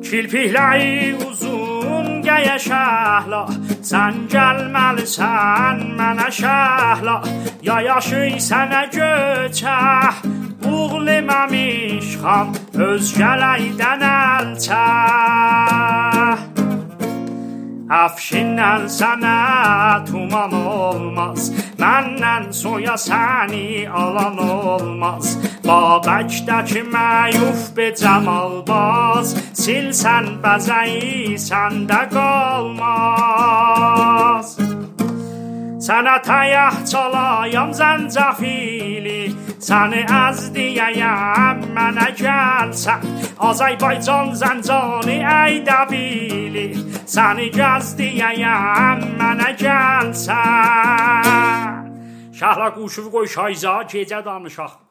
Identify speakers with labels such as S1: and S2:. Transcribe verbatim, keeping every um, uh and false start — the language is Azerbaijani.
S1: Kirpikləri uzun gəyə şəhla, sən gəlməlisən mənə şəhla. Ya yaşıy sənə göçə, uğliməmişxam özgələkdən əlçə. Əfşindən sənə tuman olmaz, məndən soya səni alan olmaz. Babəkdəki məyuf be cəmalbaz, silsən bəzəyi səndə qalmaz. Sənə təyəh çalayam zəncəfili, səni əz deyəyəm mənə gəlsən. Azərbaycan zəncani əydəbili, səni gəz deyəyəm mənə gəlsən. Şəhla quşuvu qoy şayza, gecə danışaq.